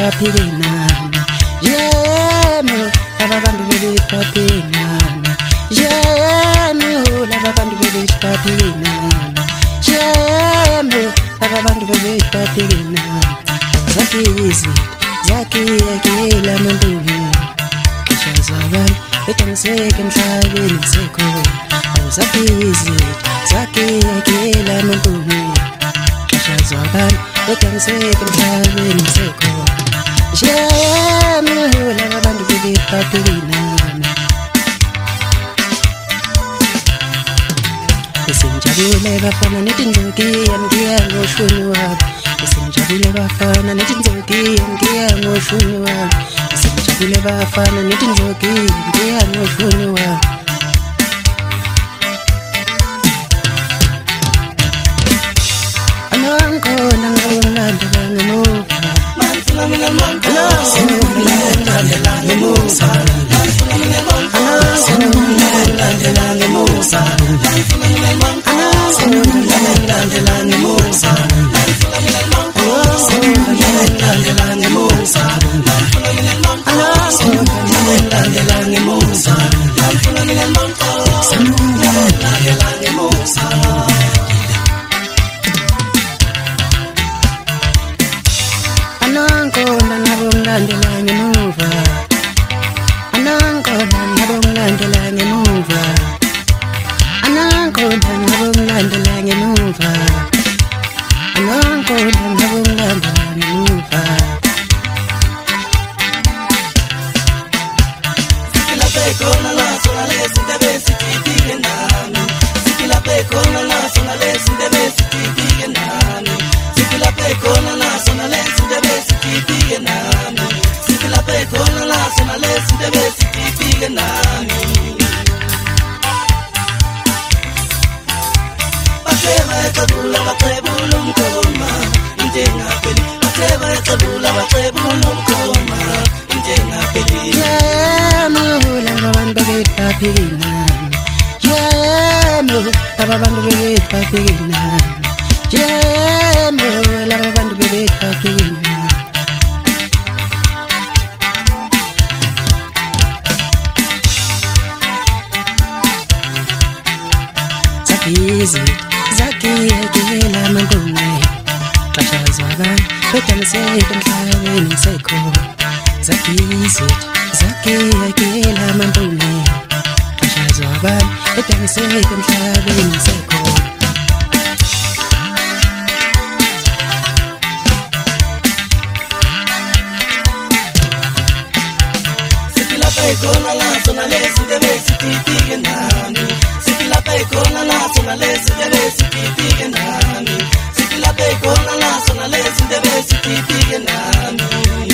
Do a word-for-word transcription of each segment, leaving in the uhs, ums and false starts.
baphilinana yemo laba bantu bebethi baphilinana yemo laba bantu bebethi baphilinana yemo laba bantu bebethi baphilinana zakizi zakiyekela mandulo shazabani etangiseke emhlabeni sekhona awuzakizi zakiyekela mandulo shazabani etangiseke emhlabeni sekhona yemo laba bantu bebethi baphilinana Esenjabule bafana netinzoki yamgiya ngoshuni wabo Esenjabule bafana netinzoki yamgiya ngoshuni wabo Esenjabule bafana netinzoki yamgiya ngoshuni wabo Anankona ngawulandela ngemuva Manfuna mina manfuna ngawulandela ngemuva Manfuna mina manfuna ngawulandela ngemuva Manfuna mina manfuna ngawulandela ngemuva Manfuna mina manfuna ngawulandela ngemuva Manfuna mina manfuna ngawulandela ngemuva Manfuna mina manfuna ngawulandela ngemuva Anankona ngawulandela ngemuva Anankona ngawulandela ngemuva Anankona ngawulandela ngemuva Anankona ngawulandela ngemuva Sikila pekona la sola lesi debe sikipige nami Sikila pekona la sola lesi debe sikipige nami Sikila pekona la sola lesi debe sikipige nami Sikila pekona la sola lesi debe sikipige nami Bateba etabula batebula umkoma Injenga peli Bateba etabula batebula umkoma Injenga peli Yemo laba bantu bebethi baphilinana Yemo laba bantu bebethi baphilinana Yemo laba bantu bebethi baphilinana Zakizi zakiyekela mandulo Xashazabani etangiseke emhlabeni sekhona Zakizi zakiyekela mandulo Xashazabani etangiseke emhlabeni sekhona Sikila pekona la sona lesi debe sikipige nami Sikila pekona la sona lesi debe sikipige nami Sikila pekona la sona lesi debe sikipige nami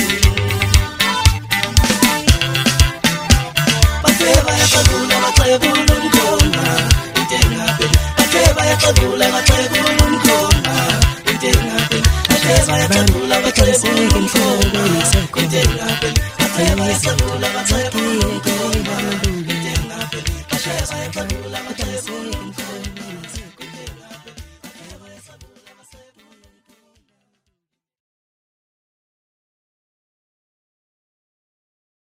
Bateba yatabula batebula umkoma Injenga peli Bateba yatabula batebula umkoma Injenga peli Bateba yatabula batebula umkoma Injenga peli Bateba yatabula batebula umkoma Injenga peli Bateba yatabula